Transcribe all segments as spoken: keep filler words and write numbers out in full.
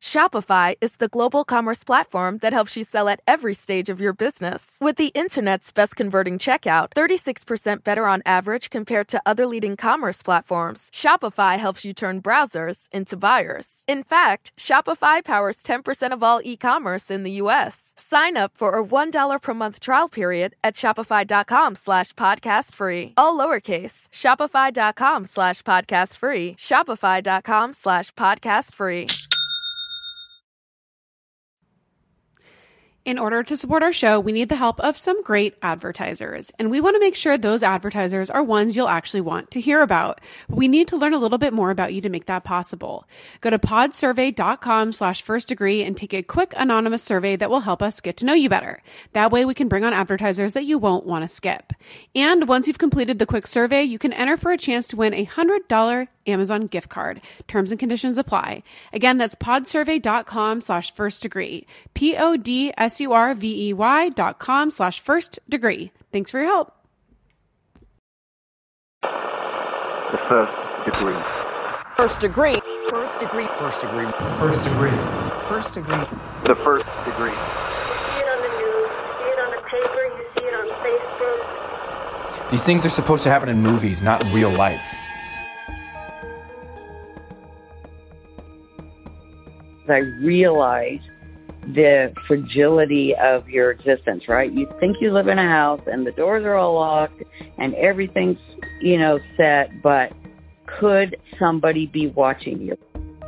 Shopify is the global commerce platform that helps you sell at every stage of your business. With the internet's best converting checkout, thirty-six percent better on average compared to other leading commerce platforms, Shopify helps you turn browsers into buyers. In fact, Shopify powers ten percent of all e-commerce in the U S. Sign up for a one dollar per month trial period at shopify.com slash podcast free. All lowercase, shopify.com slash podcast free, shopify.com slash podcast free. In order to support our show, we need the help of some great advertisers, and we want to make sure those advertisers are ones you'll actually want to hear about. But we need to learn a little bit more about you to make that possible. Go to podsurvey.com slash first degree and take a quick anonymous survey that will help us get to know you better. That way we can bring on advertisers that you won't want to skip. And once you've completed the quick survey, you can enter for a chance to win a one hundred dollars Amazon gift card. Terms and conditions apply. Again, that's podsurvey.com slash first degree. P-O-D-S-U-R-V-E-Y dot com slash first degree. Thanks for your help. The first degree. First degree. First degree. First degree. First degree. First degree. The first degree. You see it on the news, you see it on the paper, you see it on Facebook. These things are supposed to happen in movies, not in real life. I realize the fragility of your existence, right? You think you live in a house and the doors are all locked and everything's, you know, set, but could somebody be watching you?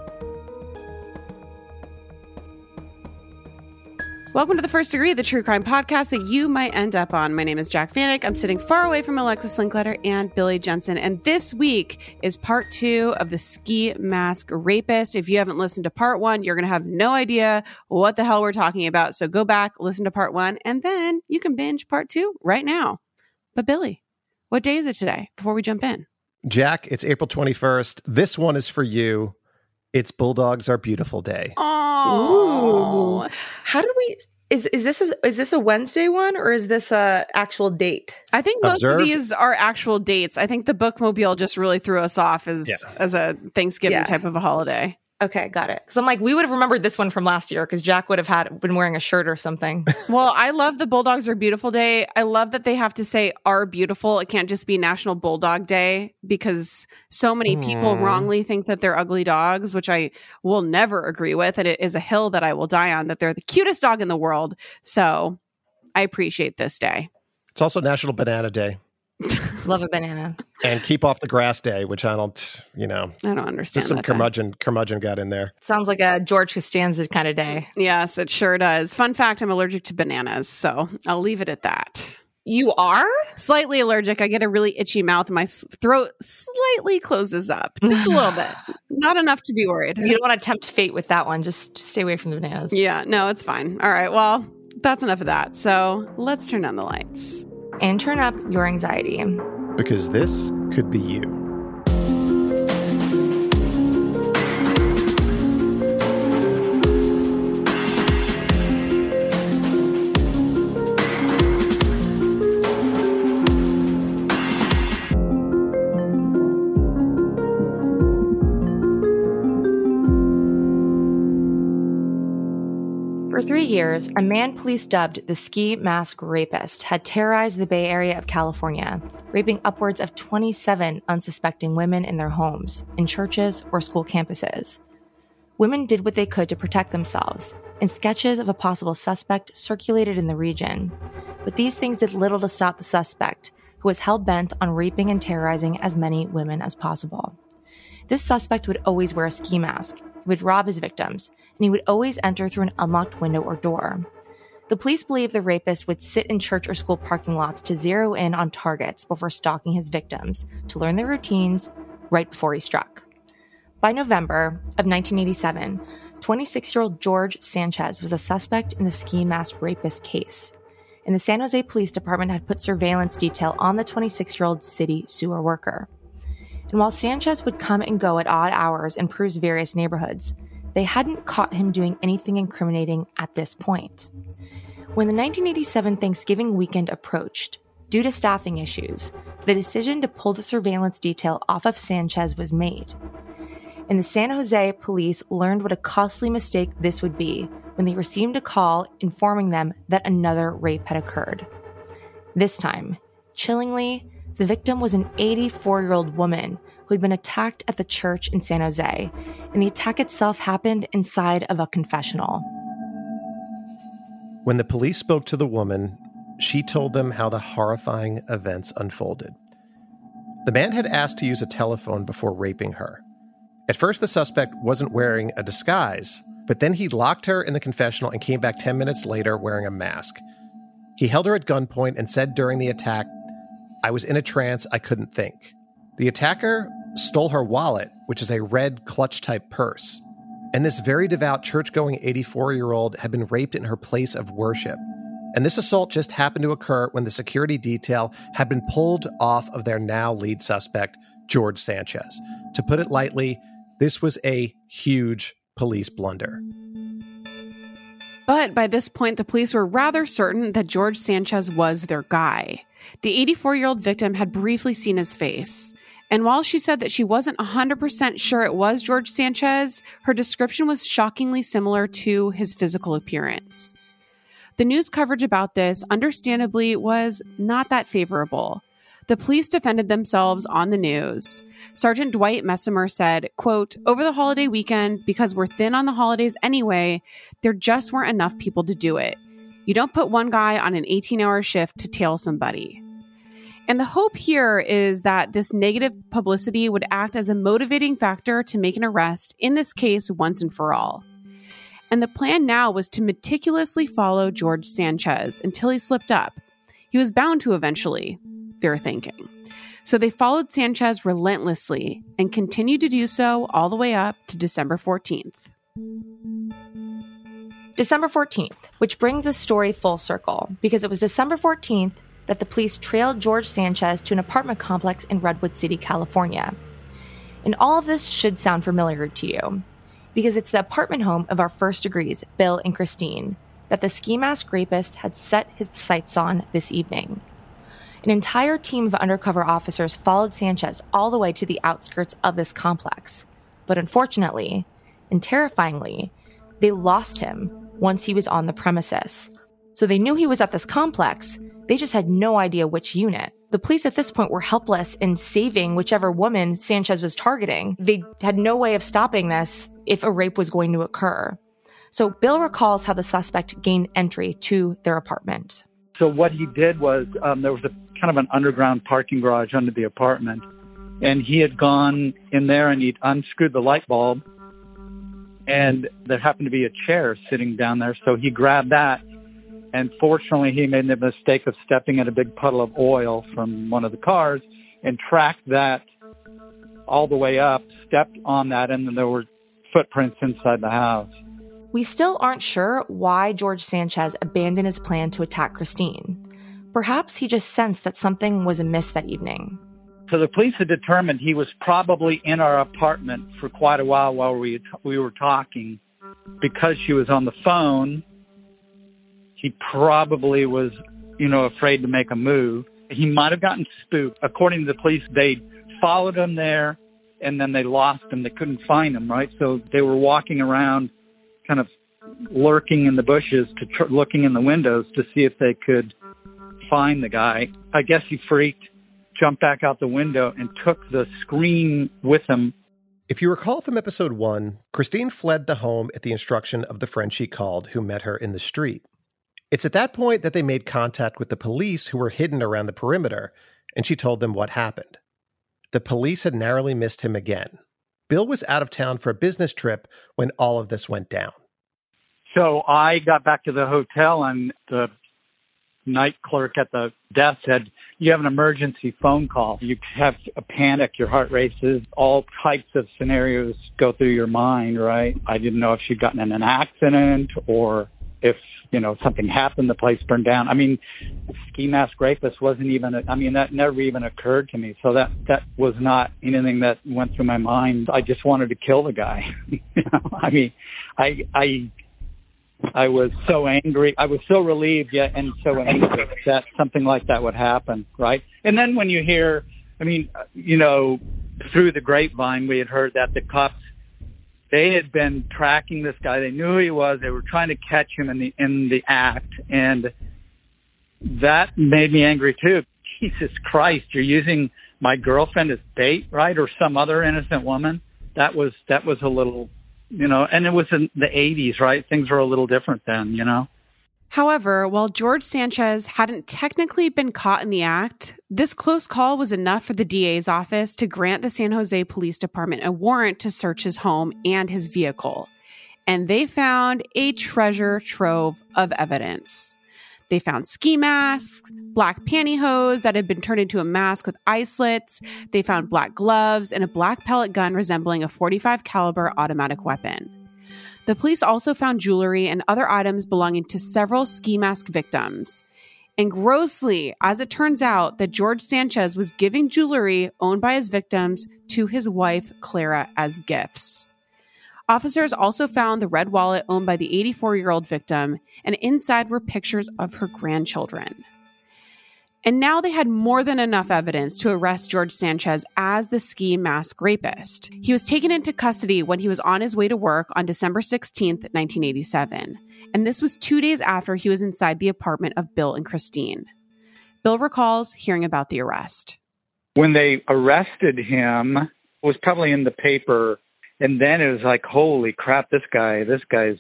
Welcome to The First Degree, the true crime podcast that you might end up on. My name is Jac Vanek. I'm sitting far away from Alexis Linkletter and Billy Jensen. And this week is part two of the ski mask rapist. If you haven't listened to part one, you're going to have no idea what the hell we're talking about. So go back, listen to part one, and then you can binge part two right now. But Billy, what day is it today before we jump in? Jack, it's April twenty-first. This one is for you. It's Bulldogs Are Beautiful Day. Oh, how do we? Is is this a, is this a Wednesday one or is this a actual date? I think most Observed. of these are actual dates. I think the Bookmobile just really threw us off as Yeah. as a Thanksgiving Yeah. type of a holiday. Okay, got it. Because I'm like, we would have remembered this one from last year because Jack would have had been wearing a shirt or something. Well, I love the Bulldogs Are Beautiful Day. I love that they have to say are beautiful. It can't just be National Bulldog Day because so many people Mm. wrongly think that they're ugly dogs, which I will never agree with. And it is a hill that I will die on, that they're the cutest dog in the world. So I appreciate this day. It's also National Banana Day Love a banana. and Keep Off the Grass Day, which I don't, you know, I don't understand just some that day. curmudgeon, curmudgeon got in there. Sounds like a George Costanza kind of day. Yes, it sure does. Fun fact, I'm allergic to bananas, so I'll leave it at that. You are? Slightly allergic. I get a really itchy mouth and my s- throat slightly closes up. Just a little bit. Not enough to be worried. You don't want to tempt fate with that one. Just, just stay away from the bananas. Yeah, no, it's fine. All right, well, that's enough of that. So let's turn on the lights. And turn up your anxiety. Because this could be you. For three years, a man police dubbed the Ski Mask Rapist had terrorized the Bay Area of California, raping upwards of twenty-seven unsuspecting women in their homes, in churches, or school campuses. Women did what they could to protect themselves, and sketches of a possible suspect circulated in the region. But these things did little to stop the suspect, who was hell-bent on raping and terrorizing as many women as possible. This suspect would always wear a ski mask. He would rob his victims, and he would always enter through an unlocked window or door. The police believe the rapist would sit in church or school parking lots to zero in on targets before stalking his victims, to learn their routines right before he struck. By November of nineteen eighty-seven, twenty-six-year-old George Sanchez was a suspect in the ski mask rapist case, and the San Jose Police Department had put surveillance detail on the twenty-six-year-old city sewer worker. And while Sanchez would come and go at odd hours in Peru's various neighborhoods, they hadn't caught him doing anything incriminating at this point. When the nineteen eighty-seven Thanksgiving weekend approached, due to staffing issues, the decision to pull the surveillance detail off of Sanchez was made. and the San Jose police learned what a costly mistake this would be when they received a call informing them that another rape had occurred. This time, chillingly, the victim was an eighty-four-year-old woman who had been attacked at the church in San Jose, and the attack itself happened inside of a confessional. When the police spoke to the woman, she told them how the horrifying events unfolded. The man had asked to use a telephone before raping her. At first, the suspect wasn't wearing a disguise, but then he locked her in the confessional and came back ten minutes later wearing a mask. He held her at gunpoint and said during the attack, "I was in a trance, I couldn't think." The attacker stole her wallet, which is a red clutch-type purse. And this very devout church-going eighty-four-year-old had been raped in her place of worship. And this assault just happened to occur when the security detail had been pulled off of their now lead suspect, George Sanchez. To put it lightly, this was a huge police blunder. But by this point, the police were rather certain that George Sanchez was their guy. The eighty-four-year-old victim had briefly seen his face. And while she said that she wasn't one hundred percent sure it was George Sanchez, her description was shockingly similar to his physical appearance. The news coverage about this, understandably, was not that favorable. The police defended themselves on the news. Sergeant Dwight Messimer said, quote, "Over the holiday weekend, because we're thin on the holidays anyway, there just weren't enough people to do it. You don't put one guy on an eighteen-hour shift to tail somebody." And the hope here is that this negative publicity would act as a motivating factor to make an arrest, in this case, once and for all. And the plan now was to meticulously follow George Sanchez until he slipped up. He was bound to eventually, they're thinking. So they followed Sanchez relentlessly and continued to do so all the way up to December fourteenth. December fourteenth, which brings the story full circle, because it was December fourteenth that the police trailed George Sanchez to an apartment complex in Redwood City, California. And all of this should sound familiar to you, because it's the apartment home of our first degrees, Bill and Christine, that the ski mask rapist had set his sights on this evening. An entire team of undercover officers followed Sanchez all the way to the outskirts of this complex. But unfortunately, and terrifyingly, they lost him once he was on the premises. So they knew he was at this complex, they just had no idea which unit. The police at this point were helpless in saving whichever woman Sanchez was targeting. They had no way of stopping this if a rape was going to occur. So Bill recalls how the suspect gained entry to their apartment. So what he did was um, there was a kind of an underground parking garage under the apartment, and he had gone in there and he'd unscrewed the light bulb, and there happened to be a chair sitting down there, so he grabbed that. And fortunately, he made the mistake of stepping in a big puddle of oil from one of the cars and tracked that all the way up, stepped on that, and then there were footprints inside the house. We still aren't sure why George Sanchez abandoned his plan to attack Christine. Perhaps he just sensed that something was amiss that evening. So the police had determined he was probably in our apartment for quite a while while we we were talking. Because she was on the phone, he probably was, you know, afraid to make a move. He might have gotten spooked. According to the police, they followed him there, and then they lost him. They couldn't find him, right? So they were walking around, kind of lurking in the bushes, to tr- looking in the windows to see if they could find the guy. I guess he freaked, jumped back out the window, and took the screen with him. If you recall from episode one, Christine fled the home at the instruction of the friend she called who met her in the street. It's at that point that they made contact with the police who were hidden around the perimeter, and she told them what happened. The police had narrowly missed him again. Bill was out of town for a business trip when all of this went down. So I got back to the hotel, and the night clerk at the desk said, "You have an emergency phone call. You have a panic, your heart races, all types of scenarios go through your mind," right? I didn't know if she'd gotten in an accident or if, you know, something happened, the place burned down. I mean, ski mask rapist wasn't even, a, I mean, that never even occurred to me. So that, that was not anything that went through my mind. I just wanted to kill the guy. you know? I mean, I, I, I was so angry. I was so relieved yet and so angry that something like that would happen, right? And then when you hear, I mean, you know, through the grapevine, we had heard that the cops They had been tracking this guy. They knew who he was. They were trying to catch him in the in the act, and that made me angry too. Jesus Christ, you're using my girlfriend as bait, right, or some other innocent woman. That was that was a little, you know, and it was in the eighties, right? Things were a little different then, you know. However, while George Sanchez hadn't technically been caught in the act, this close call was enough for the D A's office to grant the San Jose Police Department a warrant to search his home and his vehicle. And they found a treasure trove of evidence. They found ski masks, black pantyhose that had been turned into a mask with eye slits. They found black gloves and a black pellet gun resembling a forty-five caliber automatic weapon. The police also found jewelry and other items belonging to several ski mask victims. And grossly, as it turns out, that George Sanchez was giving jewelry owned by his victims to his wife, Clara, as gifts. Officers also found the red wallet owned by the eighty-four-year-old victim, and inside were pictures of her grandchildren. And now they had more than enough evidence to arrest George Sanchez as the ski mask rapist. He was taken into custody when he was on his way to work on December sixteenth, nineteen eighty-seven. And this was two days after he was inside the apartment of Bill and Christine. Bill recalls hearing about the arrest. When they arrested him, it was probably in the paper, and then it was like, holy crap, this guy, this guy's,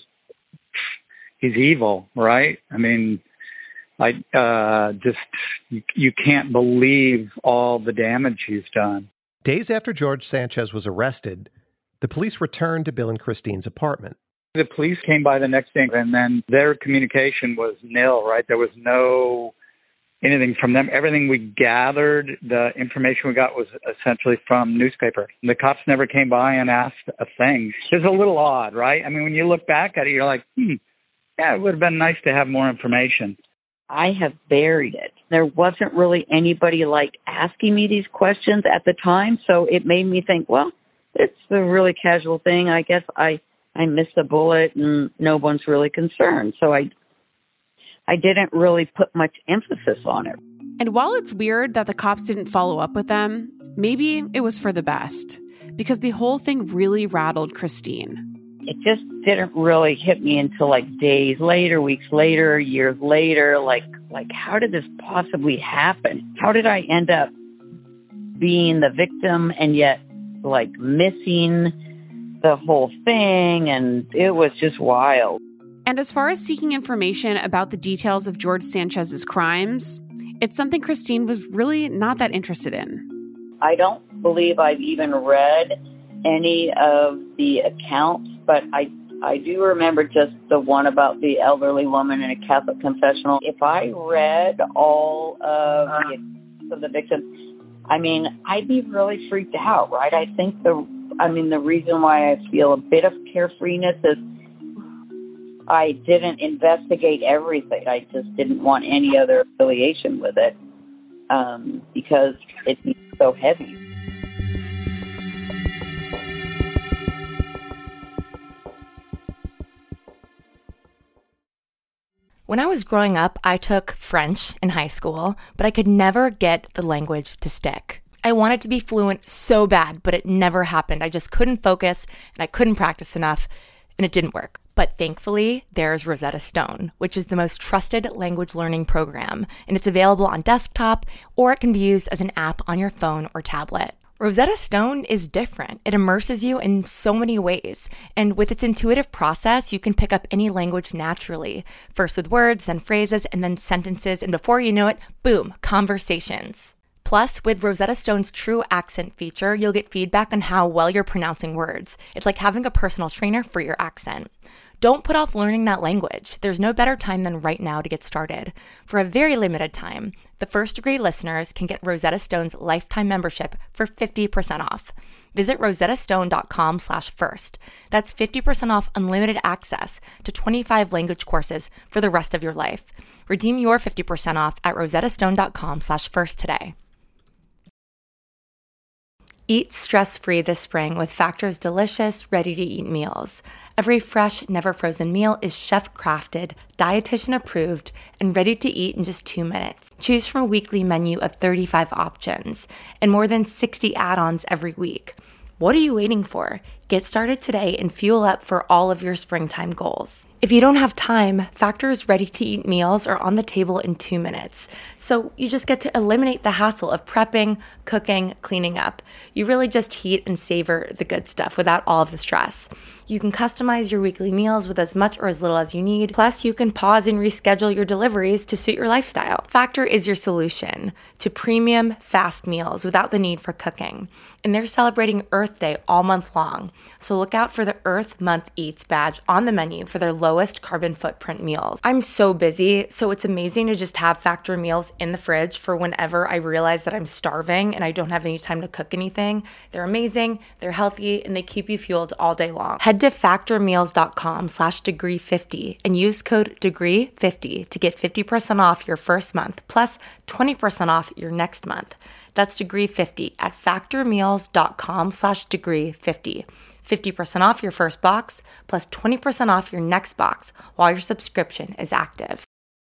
he's evil, right? I mean, I uh, just, you, you can't believe all the damage he's done. Days after George Sanchez was arrested, the police returned to Bill and Christine's apartment. The police came by the next day, and then their communication was nil, right? There was no anything from them. Everything we gathered, the information we got was essentially from newspaper. The cops never came by and asked a thing. It's a little odd, right? I mean, when you look back at it, you're like, hmm, yeah, it would have been nice to have more information. I have buried it. There wasn't really anybody like asking me these questions at the time, so it made me think, well, it's a really casual thing. I guess I, I missed a bullet and no one's really concerned. So I I didn't really put much emphasis on it. And while it's weird that the cops didn't follow up with them, maybe it was for the best, because the whole thing really rattled Christine. It just didn't really hit me until like days later, weeks later, years later. Like, like how did this possibly happen? How did I end up being the victim and yet like missing the whole thing? And it was just wild. And as far as seeking information about the details of George Sanchez's crimes, it's something Christine was really not that interested in. I don't believe I've even read any of the accounts, but I I do remember just the one about the elderly woman in a Catholic confessional. If I read all of the accounts of the victims, I mean, I'd be really freaked out, right? I think the, I mean, the reason why I feel a bit of carefreeness is I didn't investigate everything. I just didn't want any other affiliation with it um, because it's so heavy. When I was growing up, I took French in high school, but I could never get the language to stick. I wanted to be fluent so bad, but it never happened. I just couldn't focus and I couldn't practice enough, and it didn't work. But thankfully, there's Rosetta Stone, which is the most trusted language learning program, and it's available on desktop, or it can be used as an app on your phone or tablet. Rosetta Stone is different. It immerses you in so many ways, and with its intuitive process, you can pick up any language naturally, first with words, then phrases, and then sentences, and before you know it, boom, conversations. Plus, with Rosetta Stone's True Accent feature, you'll get feedback on how well you're pronouncing words. It's like having a personal trainer for your accent. Don't put off learning that language. There's no better time than right now to get started. For a very limited time, the First Degree listeners can get Rosetta Stone's lifetime membership for fifty percent off. Visit rosettastone.com slash first. That's fifty percent off unlimited access to twenty-five language courses for the rest of your life. Redeem your fifty percent off at rosettastone.com slash first today. Eat stress-free this spring with Factor's delicious, ready-to-eat meals. Every fresh, never-frozen meal is chef-crafted, dietitian-approved, and ready to eat in just two minutes. Choose from a weekly menu of thirty-five options and more than sixty add-ons every week. What are you waiting for? Get started today and fuel up for all of your springtime goals. If you don't have time, Factor's ready-to-eat meals are on the table in two minutes. So you just get to eliminate the hassle of prepping, cooking, cleaning up. You really just heat and savor the good stuff without all of the stress. You can customize your weekly meals with as much or as little as you need. Plus, you can pause and reschedule your deliveries to suit your lifestyle. Factor is your solution to premium, fast meals without the need for cooking. And they're celebrating Earth Day all month long. So look out for the Earth Month Eats badge on the menu for their lowest carbon footprint meals. I'm so busy, so it's amazing to just have Factor meals in the fridge for whenever I realize that I'm starving and I don't have any time to cook anything. They're amazing, they're healthy, and they keep you fueled all day long. Head to factormeals.com slash degree 50 and use code degree fifty to get fifty percent off your first month plus twenty percent off your next month. That's degree fifty at factormeals.com slash degree 50. fifty percent off your first box plus twenty percent off your next box while your subscription is active.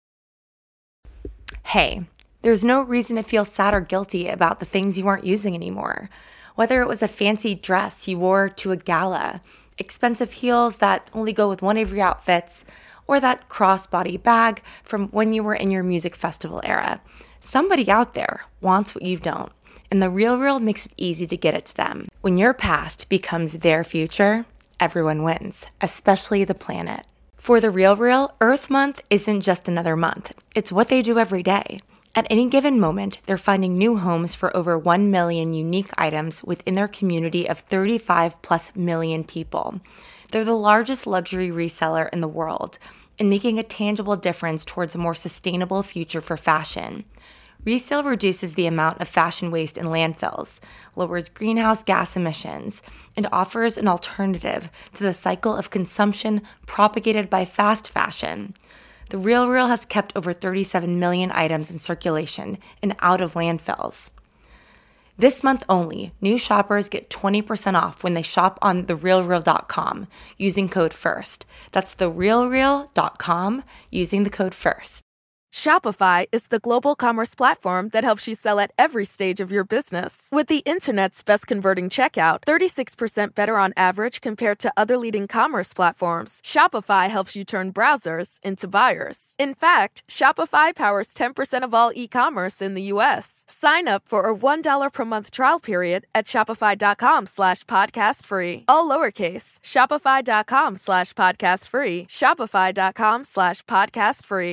Hey, there's no reason to feel sad or guilty about the things you aren't using anymore. Whether it was a fancy dress you wore to a gala, expensive heels that only go with one of your outfits, or that crossbody bag from when you were in your music festival era. Somebody out there wants what you don't, and The RealReal makes it easy to get it to them. When your past becomes their future, everyone wins, especially the planet. For The RealReal, Earth Month isn't just another month. It's what they do every day. At any given moment, they're finding new homes for over one million unique items within their community of thirty-five plus million people. They're the largest luxury reseller in the world and making a tangible difference towards a more sustainable future for fashion. Resale reduces the amount of fashion waste in landfills, lowers greenhouse gas emissions, and offers an alternative to the cycle of consumption propagated by fast fashion. The RealReal has kept over thirty-seven million items in circulation and out of landfills. This month only, new shoppers get twenty percent off when they shop on the real real dot com using code FIRST. That's the real real dot com using the code FIRST. Shopify is the global commerce platform that helps you sell at every stage of your business. With the internet's best converting checkout, thirty-six percent better on average compared to other leading commerce platforms, Shopify helps you turn browsers into buyers. In fact, Shopify powers ten percent of all e-commerce in the U S. Sign up for a one dollar per month trial period at shopify.com slash podcast free. All lowercase, shopify.com slash podcast free, shopify.com slash podcast free.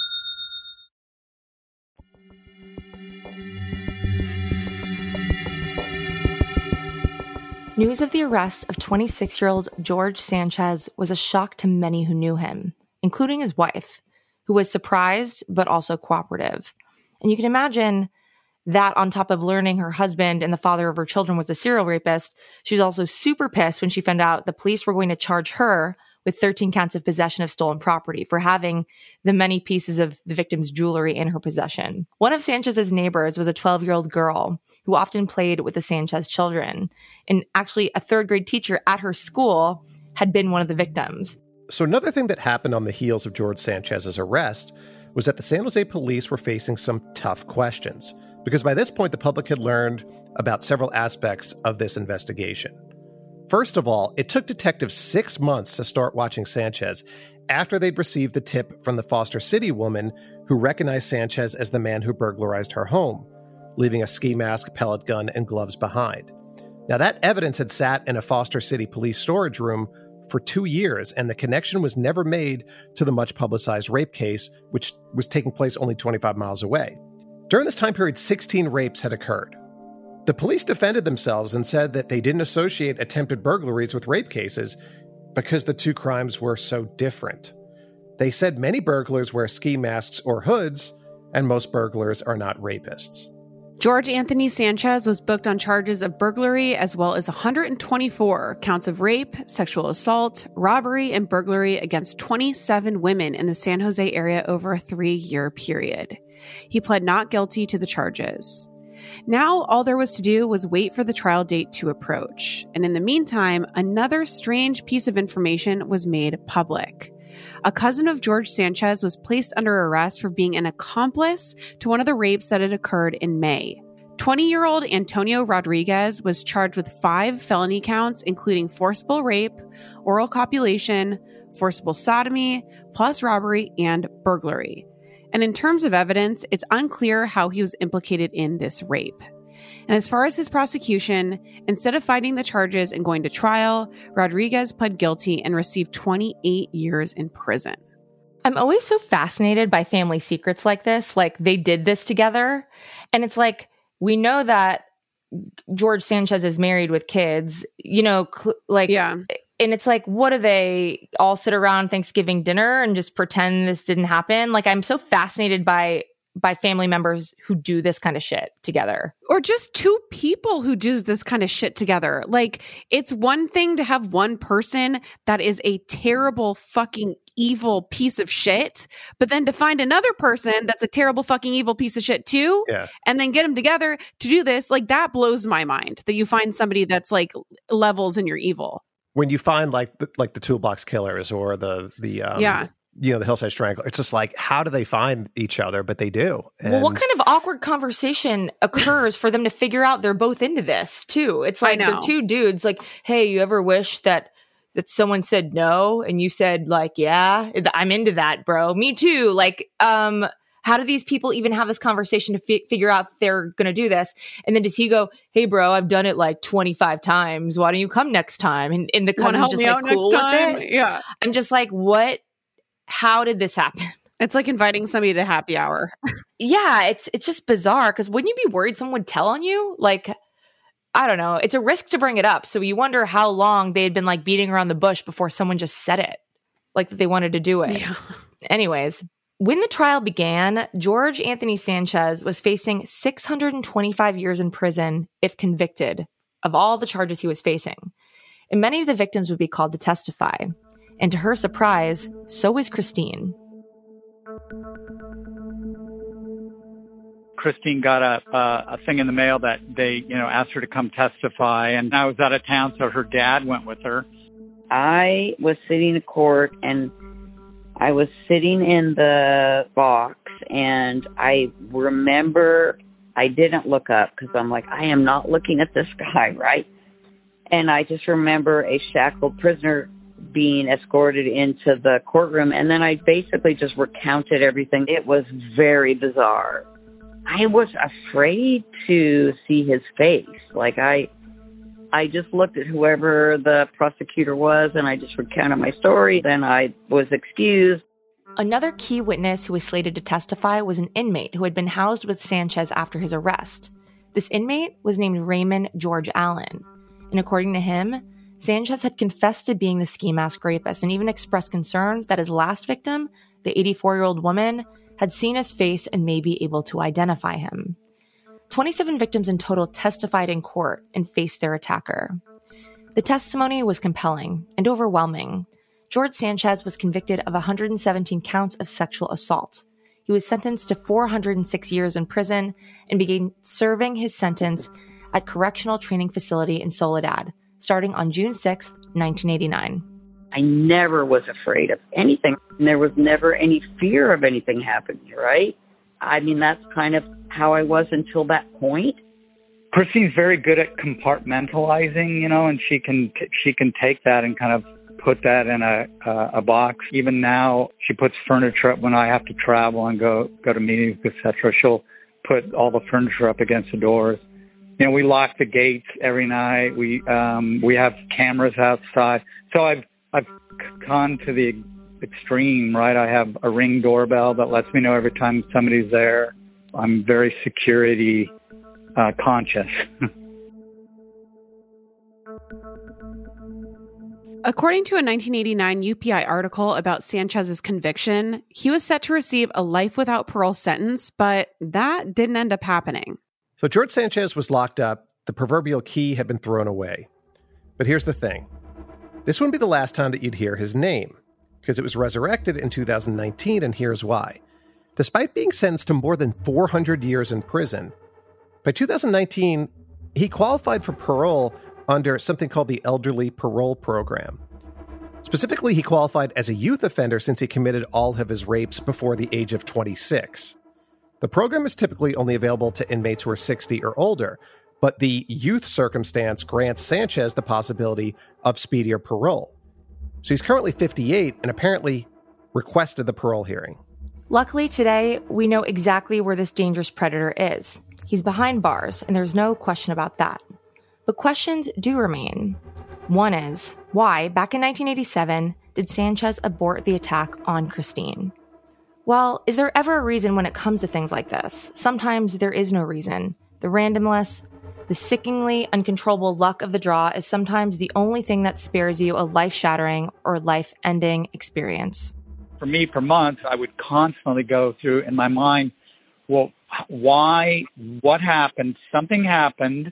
News of the arrest of twenty-six-year-old George Sanchez was a shock to many who knew him, including his wife, who was surprised but also cooperative. And you can imagine that on top of learning her husband and the father of her children was a serial rapist, she was also super pissed when she found out the police were going to charge her with thirteen counts of possession of stolen property for having the many pieces of the victim's jewelry in her possession. One of Sanchez's neighbors was a twelve-year-old girl who often played with the Sanchez children. And actually, a third grade teacher at her school had been one of the victims. So another thing that happened on the heels of George Sanchez's arrest was that the San Jose police were facing some tough questions, because by this point, the public had learned about several aspects of this investigation. First of all, it took detectives six months to start watching Sanchez after they'd received the tip from the Foster City woman who recognized Sanchez as the man who burglarized her home, leaving a ski mask, pellet gun, and gloves behind. Now, that evidence had sat in a Foster City police storage room for two years, and the connection was never made to the much-publicized rape case, which was taking place only twenty-five miles away. During this time period, sixteen rapes had occurred. The police defended themselves and said that they didn't associate attempted burglaries with rape cases because the two crimes were so different. They said many burglars wear ski masks or hoods, and most burglars are not rapists. George Anthony Sanchez was booked on charges of burglary as well as one hundred twenty-four counts of rape, sexual assault, robbery, and burglary against twenty-seven women in the San Jose area over a three-year period. He pled not guilty to the charges. Now, all there was to do was wait for the trial date to approach. And in the meantime, another strange piece of information was made public. A cousin of George Sanchez was placed under arrest for being an accomplice to one of the rapes that had occurred in May. twenty-year-old Antonio Rodriguez was charged with five felony counts, including forcible rape, oral copulation, forcible sodomy, plus robbery, and burglary. And in terms of evidence, it's unclear how he was implicated in this rape. And as far as his prosecution, instead of fighting the charges and going to trial, Rodriguez pled guilty and received twenty-eight years in prison. I'm always so fascinated by family secrets like this. Like, they did this together. And it's like, we know that George Sanchez is married with kids, you know, cl- like, yeah. And it's like, what do they all sit around Thanksgiving dinner and just pretend this didn't happen? Like, I'm so fascinated by by family members who do this kind of shit together. Or just two people who do this kind of shit together. Like, it's one thing to have one person that is a terrible fucking evil piece of shit, but then to find another person that's a terrible fucking evil piece of shit too, yeah. and then get them together to do this, like, that blows my mind that you find somebody that's like levels in your evil. When you find like the, like the Toolbox Killers or the the um, yeah. you know, the Hillside Strangler, it's just like, how do they find each other? But they do. And well, what kind of awkward conversation occurs for them to figure out they're both into this too? It's like they're two dudes. Like, hey, you ever wish that that someone said no and you said like, yeah, I'm into that, bro. Me too. Like, um, how do these people even have this conversation to fi- figure out they're going to do this? And then does he go, hey, bro, I've done it like twenty-five times. Why don't you come next time? And, and the cousin's just like cool with it. Yeah. I'm just like, what? How did this happen? It's like inviting somebody to happy hour. Yeah, it's it's just bizarre because wouldn't you be worried someone would tell on you? Like, I don't know. It's a risk to bring it up. So you wonder how long they had been like beating around the bush before someone just said it, like that they wanted to do it. Yeah. Anyways, when the trial began, George Anthony Sanchez was facing six hundred twenty-five years in prison if convicted of all the charges he was facing. And many of the victims would be called to testify. And to her surprise, so was Christine. Christine got a, a a thing in the mail that they, you know, asked her to come testify, and I was out of town, so her dad went with her. I was sitting in court, and I was sitting in the box, and I remember I didn't look up because I'm like, I am not looking at this guy, right? And I just remember a shackled prisoner being escorted into the courtroom, and then I basically just recounted everything. It was very bizarre. I was afraid to see his face. Like, I I just looked at whoever the prosecutor was, and I just recounted my story. Then I was excused. Another key witness who was slated to testify was an inmate who had been housed with Sanchez after his arrest. This inmate was named Raymond George Allen, and according to him, Sanchez had confessed to being the ski mask rapist and even expressed concern that his last victim, the eighty-four-year-old woman, had seen his face and may be able to identify him. twenty-seven victims in total testified in court and faced their attacker. The testimony was compelling and overwhelming. George Sanchez was convicted of one hundred seventeen counts of sexual assault. He was sentenced to four hundred six years in prison and began serving his sentence at Correctional Training Facility in Soledad, starting on June sixth, nineteen eighty-nine. I never was afraid of anything. There was never any fear of anything happening, right? I mean, that's kind of how I was until that point. Christine's very good at compartmentalizing, you know, and she can she can take that and kind of put that in a a, a box. Even now, she puts furniture up when I have to travel and go go to meetings, et cetera. She'll put all the furniture up against the doors. You know, we lock the gates every night. We um, we have cameras outside. So I've I've gone to the extreme, right? I have a Ring doorbell that lets me know every time somebody's there. I'm very security uh, conscious. According to a nineteen eighty-nine U P I article about Sanchez's conviction, he was set to receive a life without parole sentence, but that didn't end up happening. So George Sanchez was locked up. The proverbial key had been thrown away. But here's the thing. This wouldn't be the last time that you'd hear his name, because it was resurrected in two thousand nineteen, and here's why. Despite being sentenced to more than four hundred years in prison, by two thousand nineteen, he qualified for parole under something called the Elderly Parole Program. Specifically, he qualified as a youth offender since he committed all of his rapes before the age of twenty-six. The program is typically only available to inmates who are sixty or older, but the youth circumstance grants Sanchez the possibility of speedier parole. So he's currently fifty-eight and apparently requested the parole hearing. Luckily today, we know exactly where this dangerous predator is. He's behind bars, and there's no question about that. But questions do remain. One is, why, back in nineteen eighty-seven, did Sanchez abort the attack on Christine? Well, is there ever a reason when it comes to things like this? Sometimes there is no reason. The randomness, the sickeningly uncontrollable luck of the draw is sometimes the only thing that spares you a life-shattering or life-ending experience. For me, for months, I would constantly go through in my mind, well, why, what happened? Something happened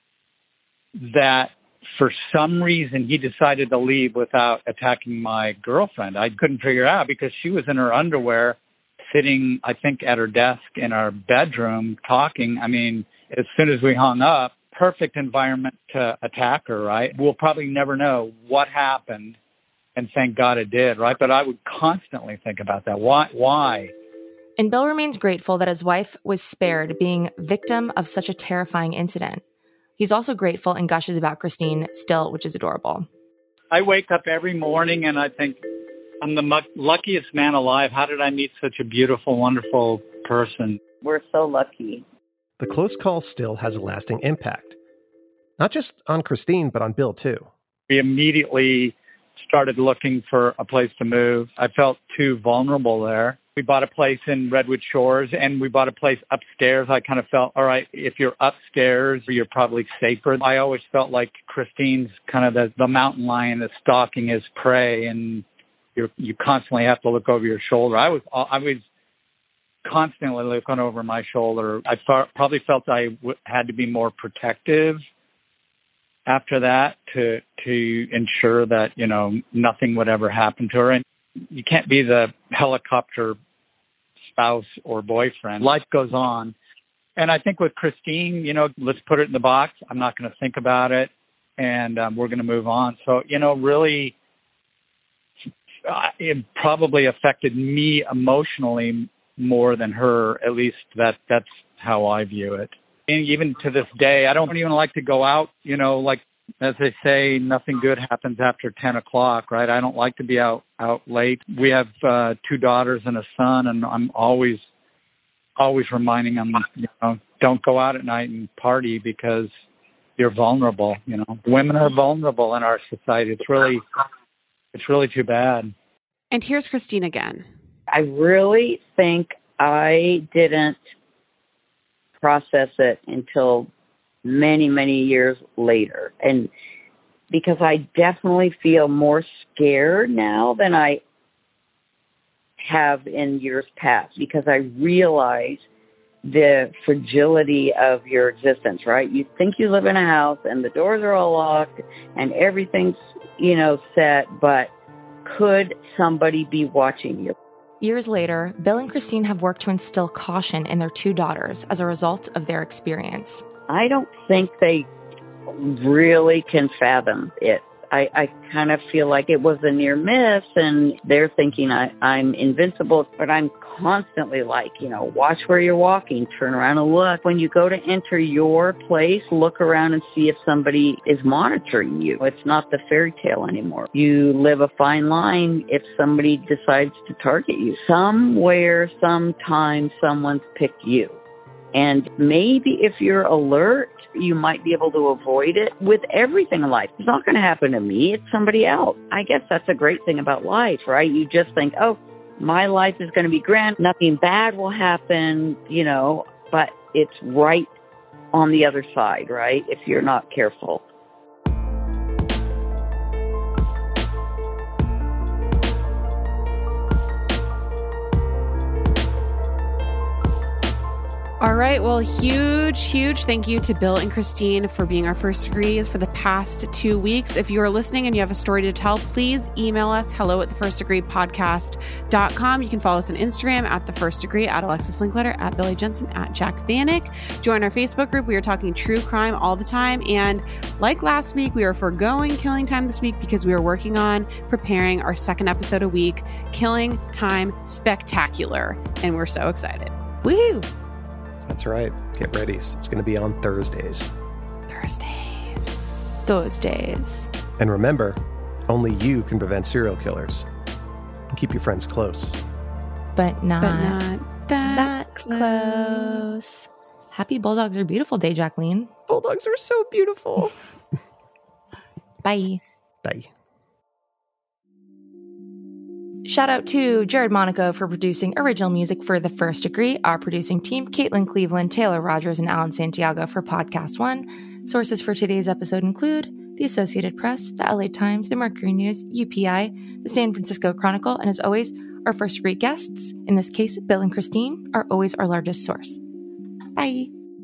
that for some reason he decided to leave without attacking my girlfriend. I couldn't figure out because she was in her underwear sitting, I think, at her desk in our bedroom talking. I mean, as soon as we hung up, perfect environment to attack her, right? We'll probably never know what happened, and thank God it did, right? But I would constantly think about that. Why? Why? And Bill remains grateful that his wife was spared being victim of such a terrifying incident. He's also grateful and gushes about Christine still, which is adorable. I wake up every morning and I think, I'm the muck- luckiest man alive. How did I meet such a beautiful, wonderful person? We're so lucky. The close call still has a lasting impact. Not just on Christine, but on Bill, too. We immediately started looking for a place to move. I felt too vulnerable there. We bought a place in Redwood Shores, and we bought a place upstairs. I kind of felt, all right, if you're upstairs, you're probably safer. I always felt like Christine's kind of the, the mountain lion that's stalking his prey, and you're, you constantly have to look over your shoulder. I was I was constantly looking over my shoulder. I thought, probably felt I w- had to be more protective after that to to ensure that, you know, nothing would ever happen to her. And you can't be the helicopter spouse or boyfriend. Life goes on. And I think with Christine, you know, let's put it in the box. I'm not going to think about it, and um, we're going to move on. So, you know, really, uh, it probably affected me emotionally more than her. At least that that's how I view it. And even to this day, I don't even like to go out, you know, like, as they say, nothing good happens after ten o'clock, right? I don't like to be out, out late. We have uh, two daughters and a son, and I'm always, always reminding them, you know, don't go out at night and party because you're vulnerable. You know, women are vulnerable in our society. It's really, it's really too bad. And here's Christine again. I really think I didn't process it until many, many years later. And because I definitely feel more scared now than I have in years past, because I realize the fragility of your existence, right? You think you live in a house and the doors are all locked and everything's, you know, set, but could somebody be watching you? Years later, Bill and Christine have worked to instill caution in their two daughters as a result of their experience. I don't think they really can fathom it. I, I kind of feel like it was a near miss, and they're thinking I, I'm invincible, but I'm constantly like, you know, watch where you're walking, turn around and look. When you go to enter your place, look around and see if somebody is monitoring you. It's not the fairy tale anymore. You live a fine line if somebody decides to target you. Somewhere, sometime, someone's picked you. And maybe if you're alert, you might be able to avoid it. With everything in life, it's not going to happen to me. It's somebody else. I guess that's a great thing about life, right? You just think, oh, my life is going to be grand. Nothing bad will happen, you know, but it's right on the other side, right? If you're not careful. All right. Well, huge, huge thank you to Bill and Christine for being our first degrees for the past two weeks. If you are listening and you have a story to tell, please email us hello at the first degree podcast dot com. You can follow us on Instagram at the first degree, at Alexis Linkletter, at Billy Jensen, at Jack Vanek. Join our Facebook group. We are talking true crime all the time. And like last week, we are foregoing Killing Time this week because we are working on preparing our second episode a week, Killing Time Spectacular. And we're so excited. Woohoo! That's right. Get ready. It's going to be on Thursdays. Thursdays. Thursdays. And remember, only you can prevent serial killers. And keep your friends close. But not, But not that, that close. Happy Bulldogs Are Beautiful Day, Jacqueline. Bulldogs are so beautiful. Bye. Bye. Shout out to Jared Monaco for producing original music for The First Degree, our producing team, Caitlin Cleveland, Taylor Rogers, and Alan Santiago for Podcast One. Sources for today's episode include the Associated Press, the L A Times, the Mercury News, U P I, the San Francisco Chronicle, and as always, our First Degree guests, in this case, Bill and Christine, are always our largest source. Bye.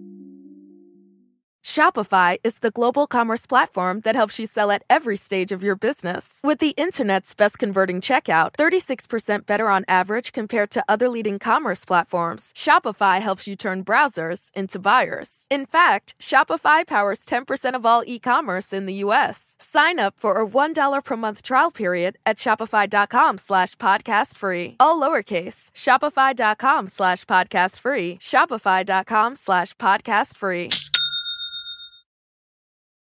Shopify is the global commerce platform that helps you sell at every stage of your business. With the internet's best converting checkout, thirty-six percent better on average compared to other leading commerce platforms, Shopify helps you turn browsers into buyers. In fact, Shopify powers ten percent of all e-commerce in the U S. Sign up for a one dollar per month trial period at shopify.com slash podcast free. All lowercase, shopify.com slash podcast free, shopify.com slash podcast free.